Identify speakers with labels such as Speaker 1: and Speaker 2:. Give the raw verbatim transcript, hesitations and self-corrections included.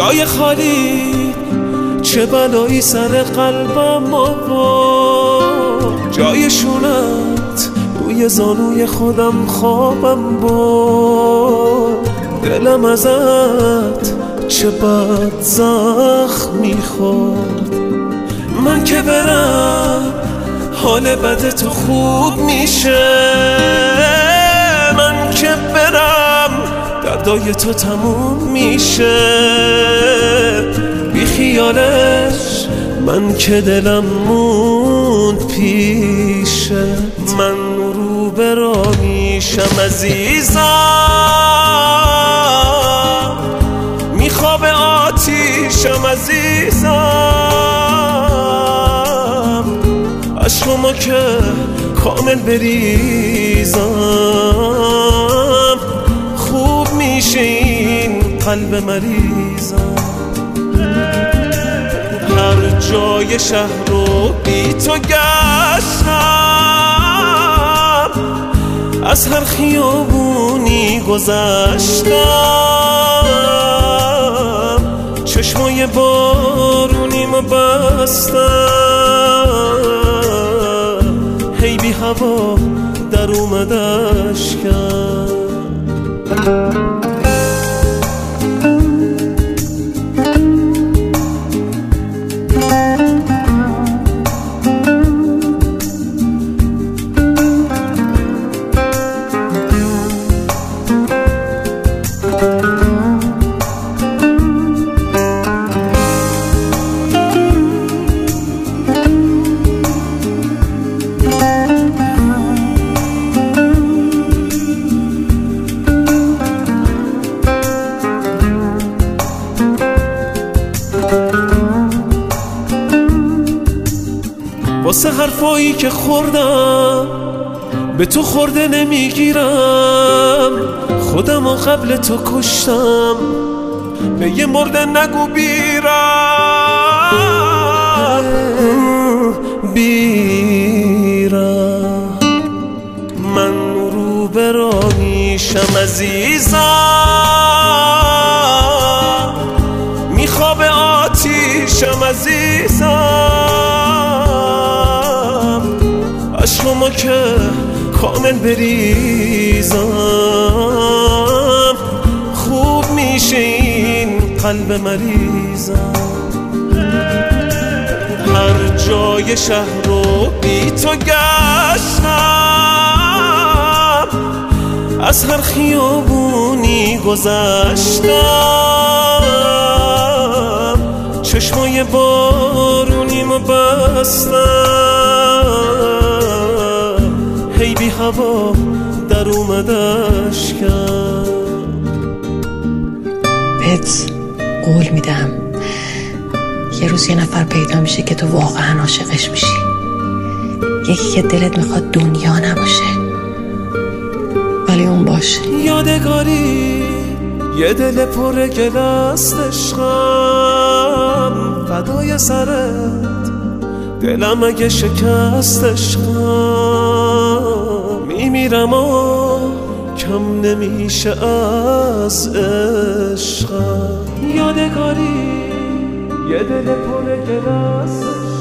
Speaker 1: جای خالی چه بلایی سر قلبم آورد، جای شونت روی زانوی خودم خوابم بود. دلم ازت چه بد زخم میخورد. من که برم حال بد تو خوب میشه، من که برم دردای تو تموم میشه. بی خیالش من که دلم موند پیشه، من رو به راه میشم عزیزم، میخواب آتیشم عزیزم. از شما که کامل بریزم خوب میشه این قلب مریضم. هر جای شهر رو بی تو گشتم، از هر خیابونی گذشتم، چشمای بارونیمو بستم، هی بی هوا در اومد اشکم. واسه حرفایی که خوردم به تو خورده نمیگیرم، خودم و قبل تو کشتم به یه مرده نگو بیرم بیرم. من رو به راه میشم عزیزم، میخواب آتیشم عزیزم. از شما که کامل بریزم خوب میشه این قلب مریضم. هر جای شهر رو بی تو گشتم، از هر خیابونی گذشتم، چشمای بارونیمو بستم، هی بی هوا در اومد اشکم.
Speaker 2: بهت قول میدم یه روز یه نفر پیدا میشه که تو واقعا عاشقش میشی، یکی که دلت میخواد دنیا نباشه ولی اون باشه.
Speaker 1: یادگاری یه دل پر گل است عشقم، فدای سرت دلم اگه شکست عشقم. میمیرم و کم نمیشه از عشقم. یادگاری یه دل پر گل است